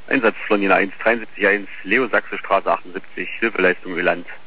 Einsatz Flonina 1, 73-1, Leo Sachse Straße 78, Hilfeleistung Öland.